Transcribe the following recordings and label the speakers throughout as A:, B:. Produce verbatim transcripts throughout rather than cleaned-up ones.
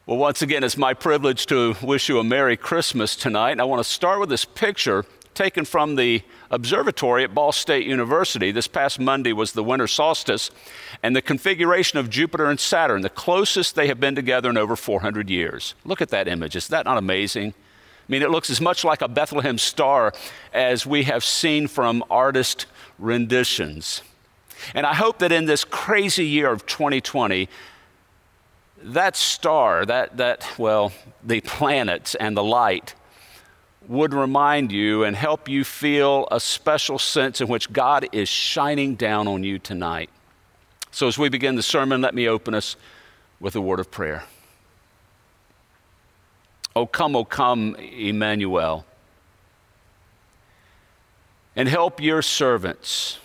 A: Well, once again, it's my privilege to wish you a Merry Christmas tonight. And I want to start with this picture taken from the observatory at Ball State University. This past Monday was the winter solstice, and the configuration of Jupiter and Saturn, the closest they have been together in over four hundred years. Look at that image. Is that not amazing? I mean, it looks as much like a Bethlehem star as we have seen from artist renditions. And I hope that in this crazy year of twenty twenty, that star, that, that, well, the planets and the light would remind you and help you feel a special sense in which God is shining down on you tonight. So as we begin the sermon, let me open us with a word of prayer. O come, O come, Emmanuel, and help your servants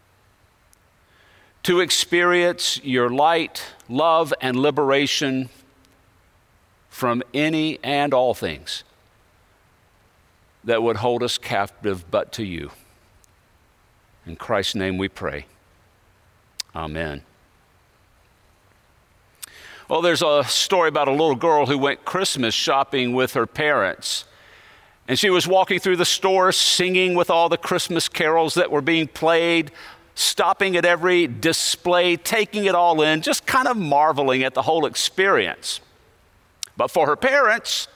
A: to experience your light, love, and liberation from any and all things that would hold us captive but to you. In Christ's name we pray. Amen. Well, there's a story about a little girl who went Christmas shopping with her parents. And she was walking through the store singing with all the Christmas carols that were being played, stopping at every display, taking it all in, just kind of marveling at the whole experience. But for her parents,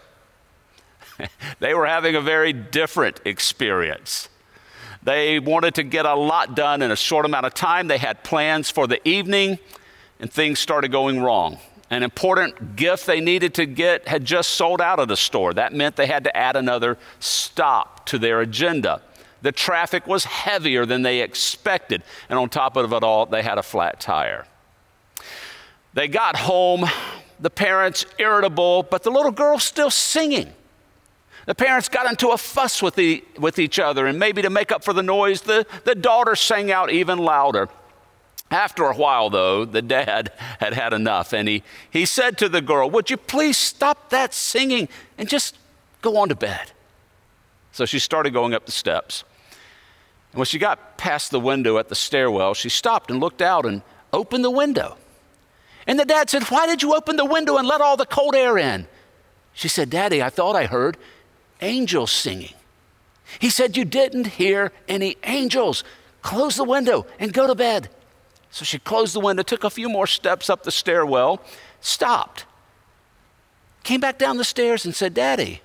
A: they were having a very different experience. They wanted to get a lot done in a short amount of time. They had plans for the evening, and things started going wrong. An important gift they needed to get had just sold out of the store. That meant they had to add another stop to their agenda. The traffic was heavier than they expected, and on top of it all, they had a flat tire. They got home, the parents irritable, but the little girl still singing. The parents got into a fuss with, the, with each other, and maybe to make up for the noise, the, the daughter sang out even louder. After a while, though, the dad had had enough, and he, he said to the girl, "Would you please stop that singing and just go on to bed?" So she started going up the steps. And when she got past the window at the stairwell, she stopped and looked out and opened the window. And the dad said, "Why did you open the window and let all the cold air in?" She said, "Daddy, I thought I heard angels singing." He said, "You didn't hear any angels. Close the window and go to bed." So she closed the window, took a few more steps up the stairwell, stopped, came back down the stairs and said, "Daddy,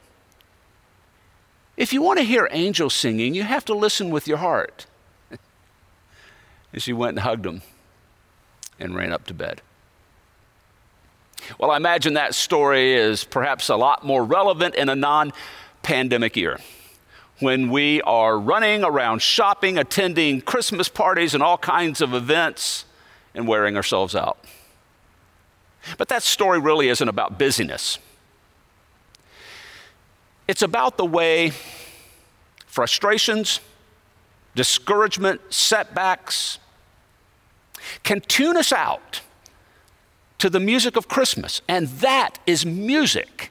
A: if you want to hear angels singing, you have to listen with your heart." And she went and hugged him and ran up to bed. Well, I imagine that story is perhaps a lot more relevant in a non-pandemic year, when we are running around shopping, attending Christmas parties and all kinds of events, and wearing ourselves out. But that story really isn't about busyness. It's about the way frustrations, discouragement, setbacks can tune us out to the music of Christmas. And that is music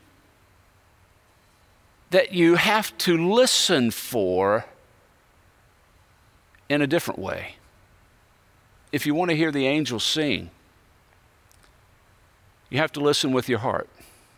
A: that you have to listen for in a different way. If you want to hear the angels sing, you have to listen with your heart.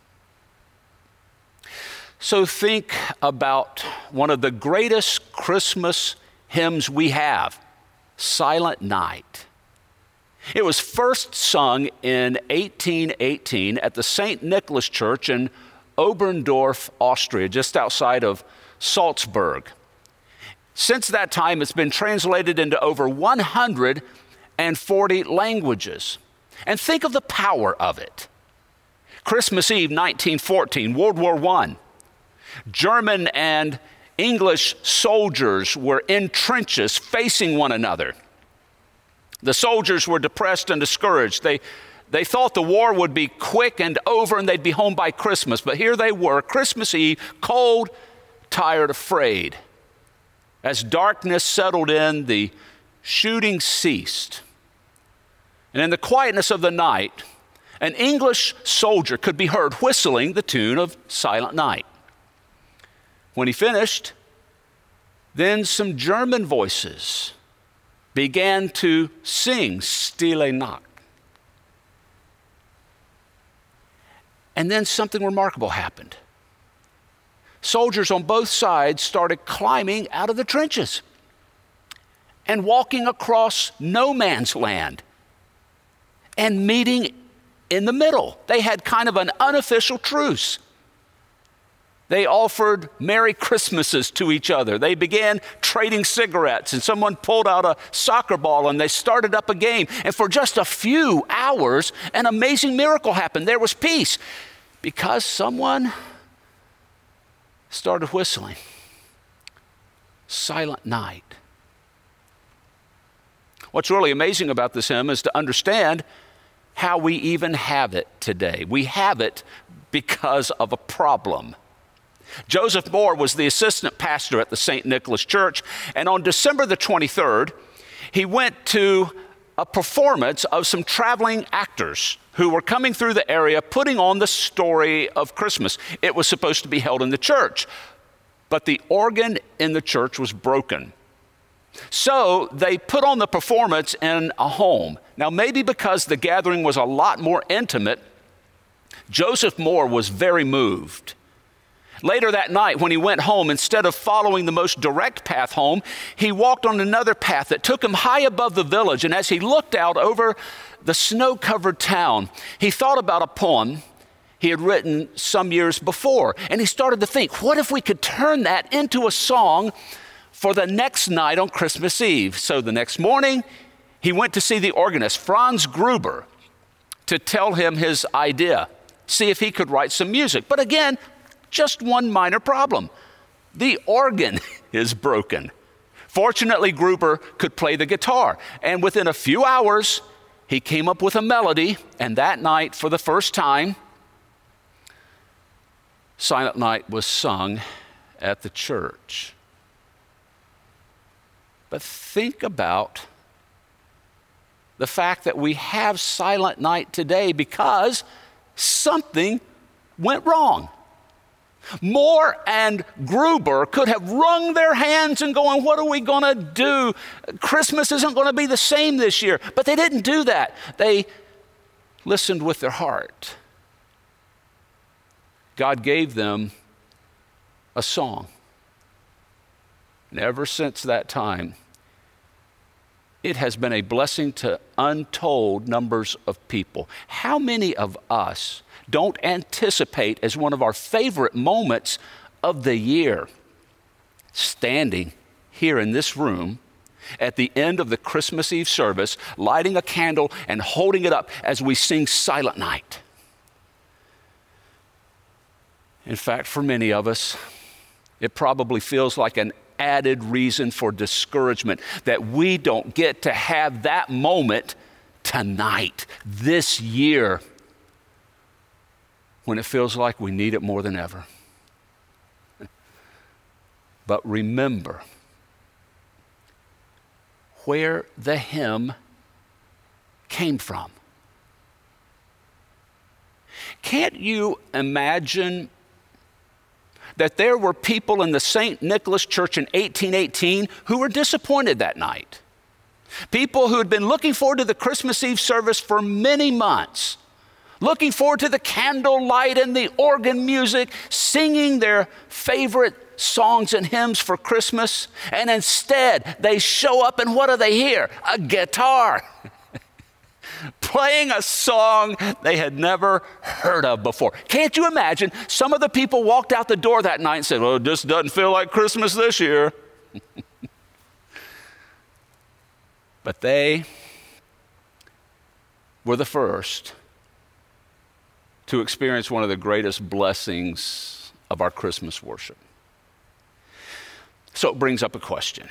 A: So think about one of the greatest Christmas hymns we have, Silent Night. It was first sung in eighteen eighteen at the Saint Nicholas Church in Oberndorf, Austria, just outside of Salzburg. Since that time, it's been translated into over one hundred forty languages. And think of the power of it. Christmas Eve, nineteen fourteen, World War One. German and English soldiers were in trenches facing one another. The soldiers were depressed and discouraged. They They thought the war would be quick and over and they'd be home by Christmas. But here they were, Christmas Eve, cold, tired, afraid. As darkness settled in, the shooting ceased. And in the quietness of the night, an English soldier could be heard whistling the tune of Silent Night. When he finished, then some German voices began to sing Stille Nacht. And then something remarkable happened. Soldiers on both sides started climbing out of the trenches and walking across no man's land and meeting in the middle. They had kind of an unofficial truce. They offered Merry Christmases to each other. They began trading cigarettes, and someone pulled out a soccer ball and they started up a game. And for just a few hours, an amazing miracle happened. There was peace because someone started whistling. Silent Night. What's really amazing about this hymn is to understand how we even have it today. We have it because of a problem. Joseph Moore was the assistant pastor at the Saint Nicholas Church, and on December the twenty-third, he went to a performance of some traveling actors who were coming through the area putting on the story of Christmas. It was supposed to be held in the church, but the organ in the church was broken. So they put on the performance in a home. Now, maybe because the gathering was a lot more intimate, Joseph Moore was very moved. Later that night, when he went home, instead of following the most direct path home, he walked on another path that took him high above the village. And as he looked out over the snow-covered town, he thought about a poem he had written some years before. And he started to think, what if we could turn that into a song for the next night on Christmas Eve? So the next morning, he went to see the organist, Franz Gruber, to tell him his idea, see if he could write some music. But again, just one minor problem. The organ is broken. Fortunately, Gruber could play the guitar, and within a few hours, he came up with a melody, and that night, for the first time, Silent Night was sung at the church. But think about the fact that we have Silent Night today because something went wrong. Moore and Gruber could have wrung their hands and going, what are we going to do? Christmas isn't going to be the same this year. But they didn't do that. They listened with their heart. God gave them a song. And ever since that time, it has been a blessing to untold numbers of people. How many of us don't anticipate as one of our favorite moments of the year standing here in this room at the end of the Christmas Eve service, lighting a candle and holding it up as we sing Silent Night? In fact, for many of us, it probably feels like an added reason for discouragement that we don't get to have that moment tonight, this year, when it feels like we need it more than ever. But remember where the hymn came from. Can't you imagine that there were people in the Saint Nicholas Church in eighteen eighteen who were disappointed that night? People who had been looking forward to the Christmas Eve service for many months, looking forward to the candlelight and the organ music, singing their favorite songs and hymns for Christmas, and instead they show up and what do they hear? A guitar. Playing a song they had never heard of before. Can't you imagine? Some of the people walked out the door that night and said, well, it just doesn't feel like Christmas this year. But they were the first to experience one of the greatest blessings of our Christmas worship. So it brings up a question.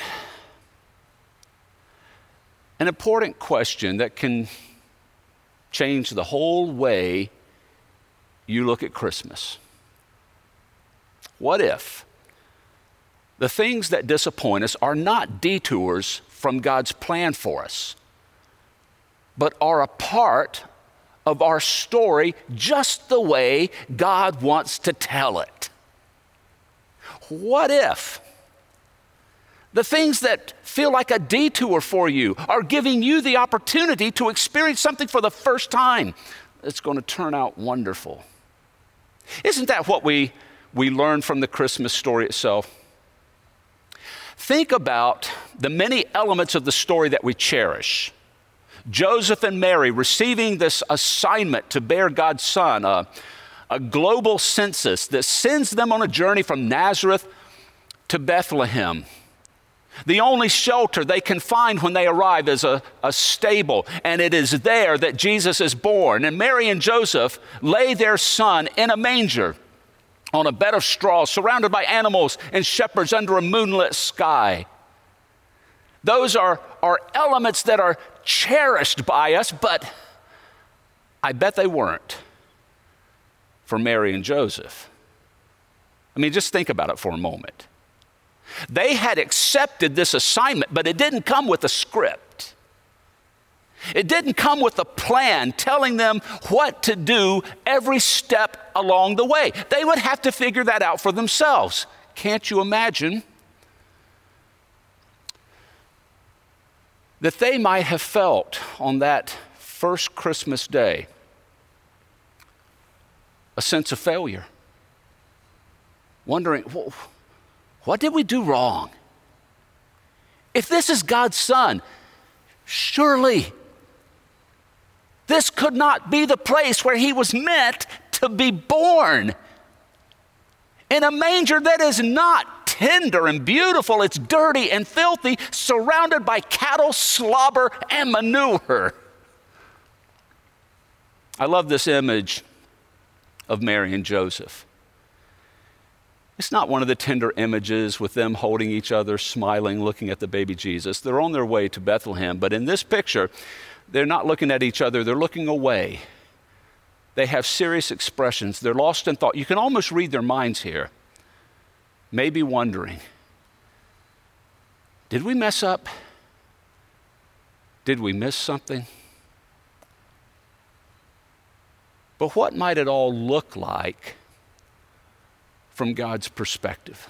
A: An important question that can change the whole way you look at Christmas. What if the things that disappoint us are not detours from God's plan for us, but are a part of our story just the way God wants to tell it? What if the things that feel like a detour for you are giving you the opportunity to experience something for the first time that's going to turn out wonderful Isn't that what we, we learn from the Christmas story itself? Think about the many elements of the story that we cherish. Joseph and Mary receiving this assignment to bear God's Son, a, a global census that sends them on a journey from Nazareth to Bethlehem. The only shelter they can find when they arrive is a, a stable, and it is there that Jesus is born. And Mary and Joseph lay their son in a manger on a bed of straw, surrounded by animals and shepherds under a moonlit sky. Those are, are elements that are cherished by us, but I bet they weren't for Mary and Joseph. I mean, just think about it for a moment. They had accepted this assignment, but it didn't come with a script. It didn't come with a plan telling them what to do every step along the way. They would have to figure that out for themselves. Can't you imagine that they might have felt on that first Christmas day a sense of failure, wondering, well, what did we do wrong? If this is God's Son, surely this could not be the place where he was meant to be born. In a manger that is not tender and beautiful, it's dirty and filthy, surrounded by cattle, slobber, and manure. I love this image of Mary and Joseph. It's not one of the tender images with them holding each other, smiling, looking at the baby Jesus. They're on their way to Bethlehem, but in this picture, they're not looking at each other, they're looking away. They have serious expressions. They're lost in thought. You can almost read their minds here. Maybe wondering, did we mess up? Did we miss something? But what might it all look like from God's perspective?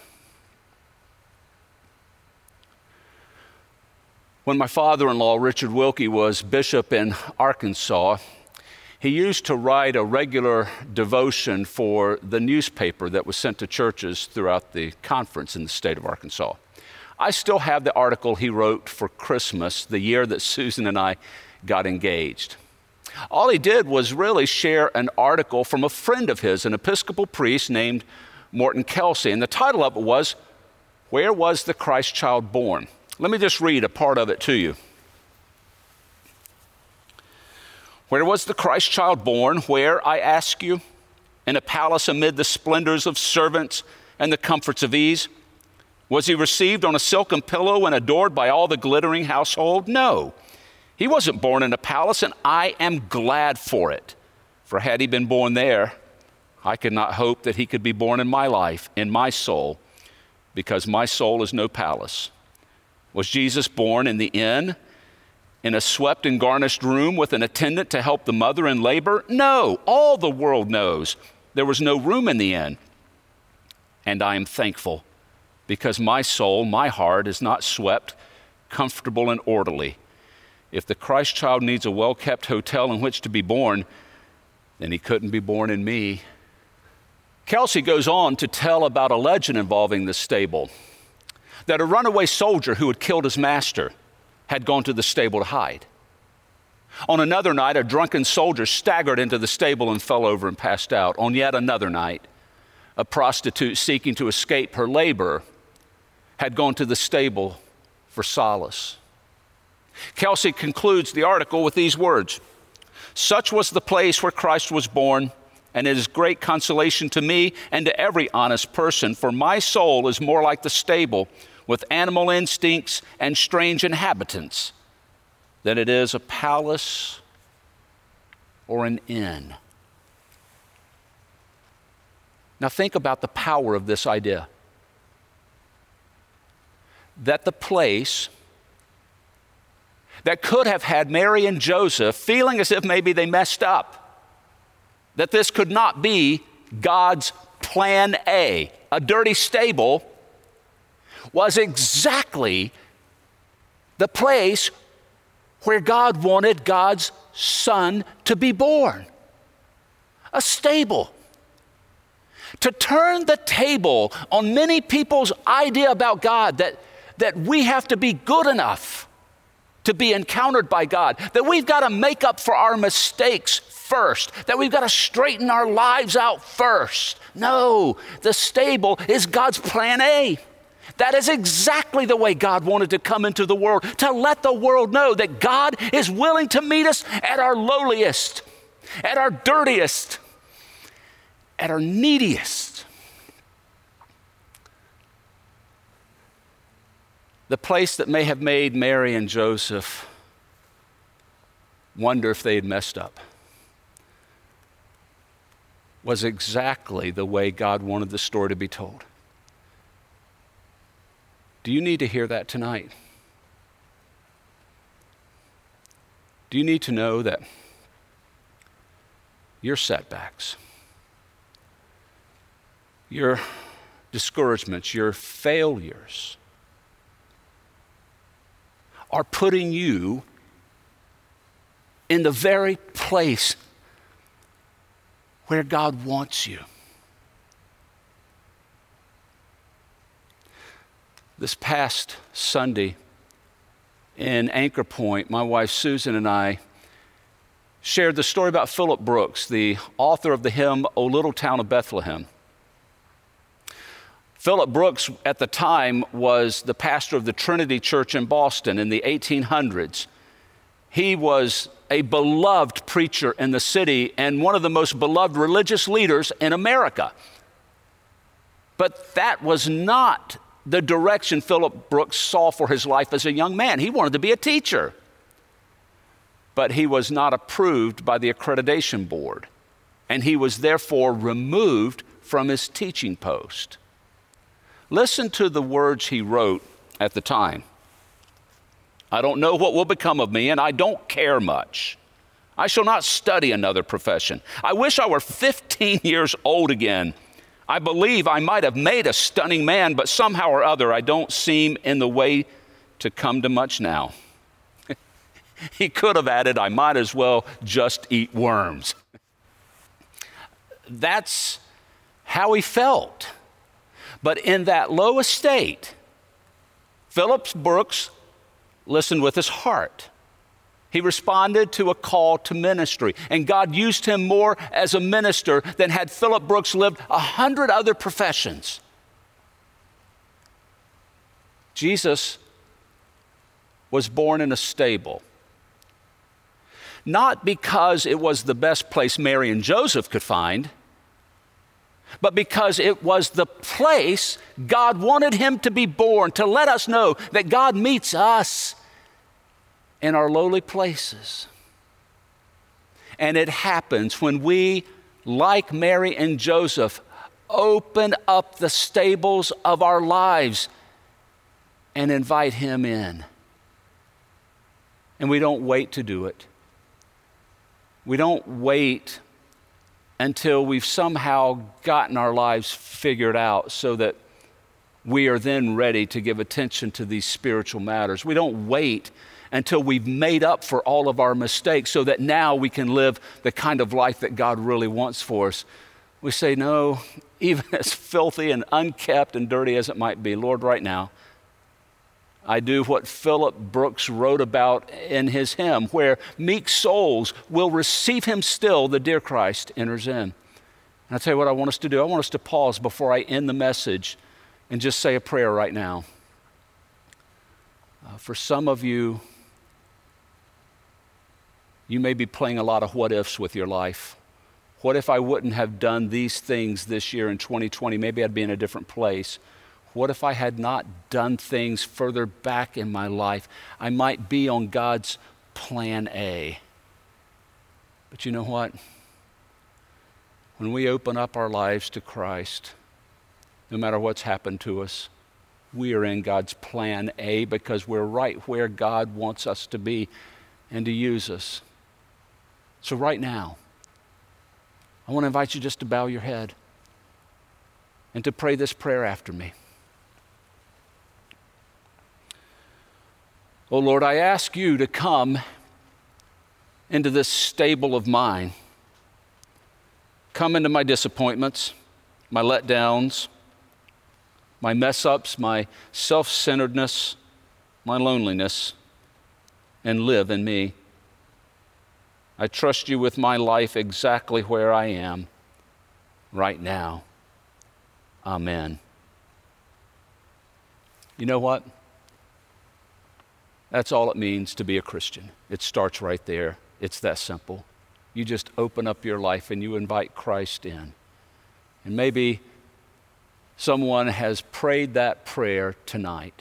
A: When my father-in-law, Richard Wilkie, was bishop in Arkansas, he used to write a regular devotion for the newspaper that was sent to churches throughout the conference in the state of Arkansas. I still have the article he wrote for Christmas, the year that Susan and I got engaged. All he did was really share an article from a friend of his, an Episcopal priest named Morton Kelsey, and the title of it was, "Where Was the Christ Child Born?" Let me just read a part of it to you. Where was the Christ child born? Where, I ask you? In a palace amid the splendors of servants and the comforts of ease? Was he received on a silken pillow and adored by all the glittering household? No, he wasn't born in a palace, and I am glad for it. For had he been born there, I could not hope that he could be born in my life, in my soul, because my soul is no palace. Was Jesus born in the inn, in a swept and garnished room with an attendant to help the mother in labor? No, all the world knows there was no room in the inn. And I am thankful, because my soul, my heart is not swept, comfortable, and orderly. If the Christ child needs a well-kept hotel in which to be born, then he couldn't be born in me. Kelsey goes on to tell about a legend involving the stable, that a runaway soldier who had killed his master had gone to the stable to hide. On another night, a drunken soldier staggered into the stable and fell over and passed out. On yet another night, a prostitute seeking to escape her labor had gone to the stable for solace. Kelsey concludes the article with these words: "Such was the place where Christ was born, and it is great consolation to me and to every honest person, for my soul is more like the stable with animal instincts and strange inhabitants than it is a palace or an inn." Now think about the power of this idea. That the place that could have had Mary and Joseph feeling as if maybe they messed up, that this could not be God's plan A, a dirty stable, was exactly the place where God wanted God's Son to be born. A stable. to turn the table on many people's idea about God, that, that we have to be good enough to be encountered by God, that we've got to make up for our mistakes first, that we've got to straighten our lives out first. No, the stable is God's plan A. That is exactly the way God wanted to come into the world, to let the world know that God is willing to meet us at our lowliest, at our dirtiest, at our neediest. The place that may have made Mary and Joseph wonder if they had messed up was exactly the way God wanted the story to be told. Do you need to hear that tonight? Do you need to know that your setbacks, your discouragements, your failures are putting you in the very place where God wants you? This past Sunday in Anchor Point, my wife Susan and I shared the story about Philip Brooks, the author of the hymn, "O Little Town of Bethlehem." Philip Brooks at the time was the pastor of the Trinity Church in Boston in the eighteen hundreds. He was a beloved preacher in the city and one of the most beloved religious leaders in America. But that was not the direction Philip Brooks saw for his life as a young man. He wanted to be a teacher. But he was not approved by the accreditation board, and he was therefore removed from his teaching post. Listen to the words he wrote at the time. "I don't know what will become of me, and I don't care much. I shall not study another profession. I wish I were fifteen years old again. I believe I might have made a stunning man, but somehow or other I don't seem in the way to come to much now." He could have added, "I might as well just eat worms." That's how he felt. But in that low estate, Philip Brooks listened with his heart. He responded to a call to ministry, and God used him more as a minister than had Philip Brooks lived a hundred other professions. Jesus was born in a stable, not because it was the best place Mary and Joseph could find, but because it was the place God wanted him to be born, to let us know that God meets us in our lowly places. And it happens when we, like Mary and Joseph, open up the stables of our lives and invite him in. And we don't wait to do it. We don't wait until we've somehow gotten our lives figured out so that we are then ready to give attention to these spiritual matters. We don't wait until we've made up for all of our mistakes so that now we can live the kind of life that God really wants for us. We say, no, even as filthy and unkept and dirty as it might be, Lord, right now, I do what Philip Brooks wrote about in his hymn, where meek souls will receive him still, the dear Christ enters in. And I'll tell you what I want us to do. I want us to pause before I end the message and just say a prayer right now. Uh, for some of you, you may be playing a lot of what ifs with your life. What if I wouldn't have done these things this year in twenty twenty? Maybe I'd be in a different place. What if I had not done things further back in my life? I might be on God's plan A. But you know what? When we open up our lives to Christ, no matter what's happened to us, we are in God's plan A because we're right where God wants us to be and to use us. So right now, I want to invite you just to bow your head and to pray this prayer after me. Oh Lord, I ask you to come into this stable of mine. Come into my disappointments. my letdowns, my mess-ups, my self-centeredness, my loneliness, and live in me. I trust you with my life exactly where I am right now. Amen. You know what? That's all it means to be a Christian. It starts right there. It's that simple. You just open up your life and you invite Christ in. And maybe someone has prayed that prayer tonight.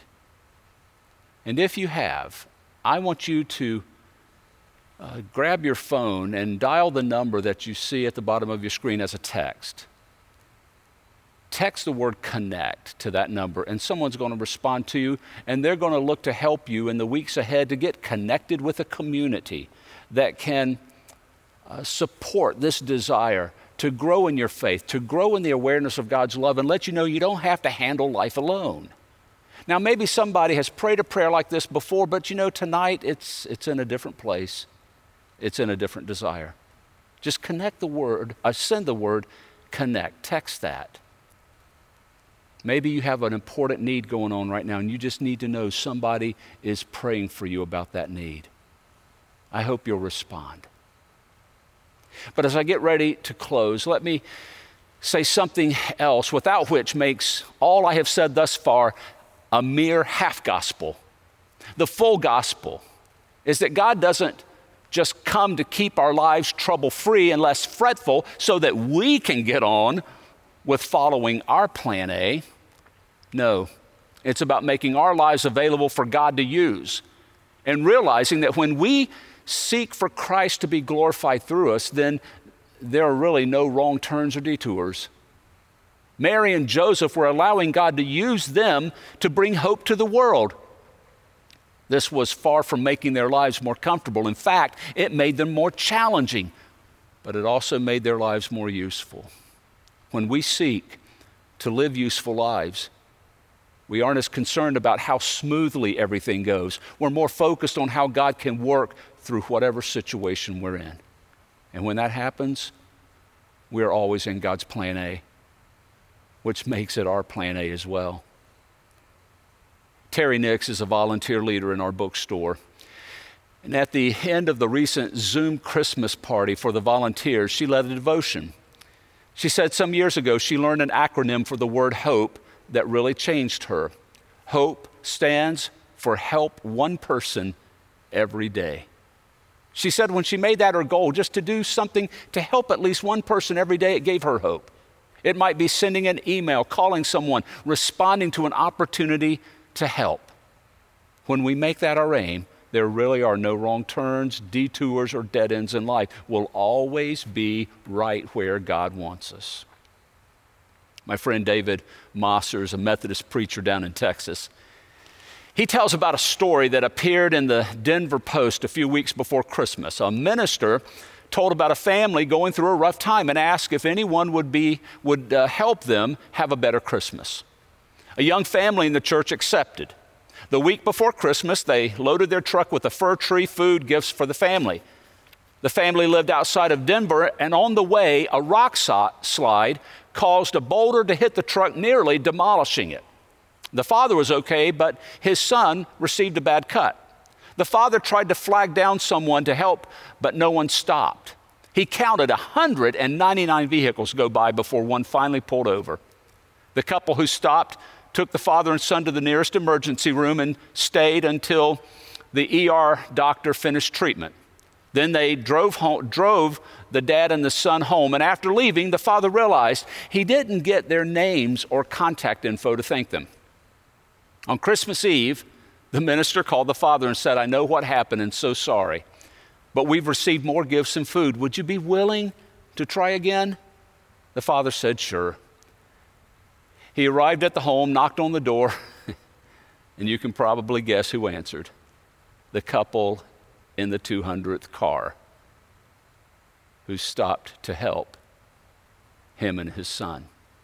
A: And if you have, I want you to uh, grab your phone and dial the number that you see at the bottom of your screen as a text. Text the word connect to that number, and someone's going to respond to you, and they're going to look to help you in the weeks ahead to get connected with a community that can uh, support this desire to grow in your faith, to grow in the awareness of God's love, and let you know you don't have to handle life alone. Now, maybe somebody has prayed a prayer like this before, but you know, tonight it's, it's in a different place. It's in a different desire. Just connect the word, uh, send the word connect, text that. Maybe you have an important need going on right now and you just need to know somebody is praying for you about that need. I hope you'll respond. But as I get ready to close, let me say something else without which makes all I have said thus far a mere half gospel. The full gospel is that God doesn't just come to keep our lives trouble-free and less fretful so that we can get on with following our plan A. No, it's about making our lives available for God to use and realizing that when we seek for Christ to be glorified through us, then there are really no wrong turns or detours. Mary and Joseph were allowing God to use them to bring hope to the world. This was far from making their lives more comfortable. In fact, it made them more challenging, but it also made their lives more useful. When we seek to live useful lives, we aren't as concerned about how smoothly everything goes. We're more focused on how God can work through whatever situation we're in. And when that happens, we're always in God's plan A, which makes it our plan A as well. Terry Nix is a volunteer leader in our bookstore. And at the end of the recent Zoom Christmas party for the volunteers, she led a devotion. She said some years ago she learned an acronym for the word hope that really changed her. HOPE stands for help one person every day. She said when she made that her goal, just to do something to help at least one person every day, it gave her hope. It might be sending an email, calling someone, responding to an opportunity to help. When we make that our aim, there really are no wrong turns, detours, or dead ends in life. We'll always be right where God wants us. My friend David Mosser is a Methodist preacher down in Texas. He tells about a story that appeared in the Denver Post a few weeks before Christmas. A minister told about a family going through a rough time and asked if anyone would be would uh, help them have a better Christmas. A young family in the church accepted. The week before Christmas, they loaded their truck with a fir tree, food, gifts for the family. The family lived outside of Denver, and on the way, a rock slide caused a boulder to hit the truck, nearly demolishing it. The father was okay, but his son received a bad cut. The father tried to flag down someone to help, but no one stopped. He counted one hundred ninety-nine vehicles go by before one finally pulled over. The couple who stopped took the father and son to the nearest emergency room and stayed until the E R doctor finished treatment. Then they drove home, drove the dad and the son home, and after leaving, the father realized he didn't get their names or contact info to thank them. On Christmas Eve, the minister called the father and said, "I know what happened and so sorry, but we've received more gifts and food. Would you be willing to try again?" The father said, "Sure." He arrived at the home, knocked on the door, and you can probably guess who answered. The couple in the two hundredth car who stopped to help him and his son.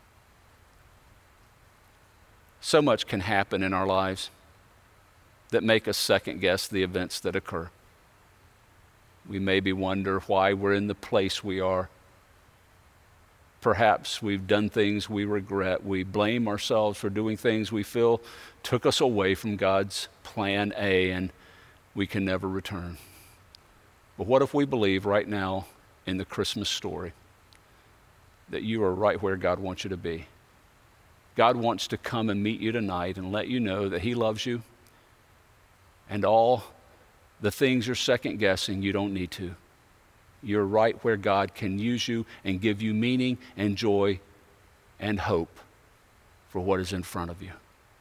A: So much can happen in our lives that make us second guess the events that occur. We maybe wonder why we're in the place we are. Perhaps we've done things we regret. We blame ourselves for doing things we feel took us away from God's plan A, and we can never return. But what if we believe right now in the Christmas story that you are right where God wants you to be? God wants to come and meet you tonight and let you know that he loves you, and all the things you're second guessing, you don't need to. You're right where God can use you and give you meaning and joy and hope for what is in front of you.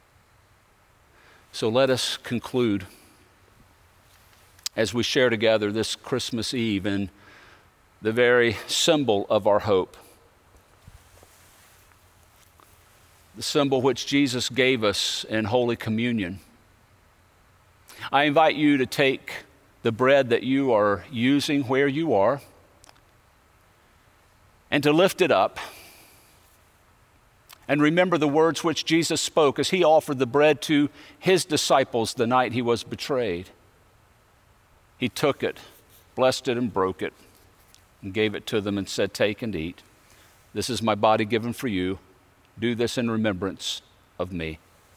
A: So let us conclude as we share together this Christmas Eve in the very symbol of our hope, the symbol which Jesus gave us in Holy Communion. I invite you to take the bread that you are using where you are and to lift it up and remember the words which Jesus spoke as he offered the bread to his disciples the night he was betrayed. He took it, blessed it, and broke it, and gave it to them and said, "Take and eat. This is my body given for you. Do this in remembrance of me."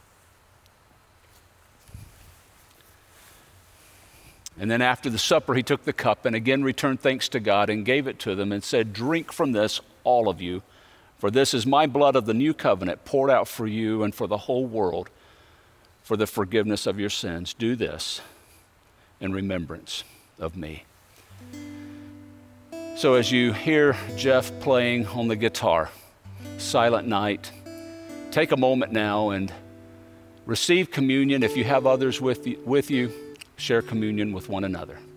A: And then after the supper, he took the cup and again returned thanks to God and gave it to them and said, "Drink from this, all of you, for this is my blood of the new covenant poured out for you and for the whole world for the forgiveness of your sins. Do this in remembrance of me." So as you hear Jeff playing on the guitar, Silent Night, take a moment now and receive communion. If you have others with you, with you, share communion with one another.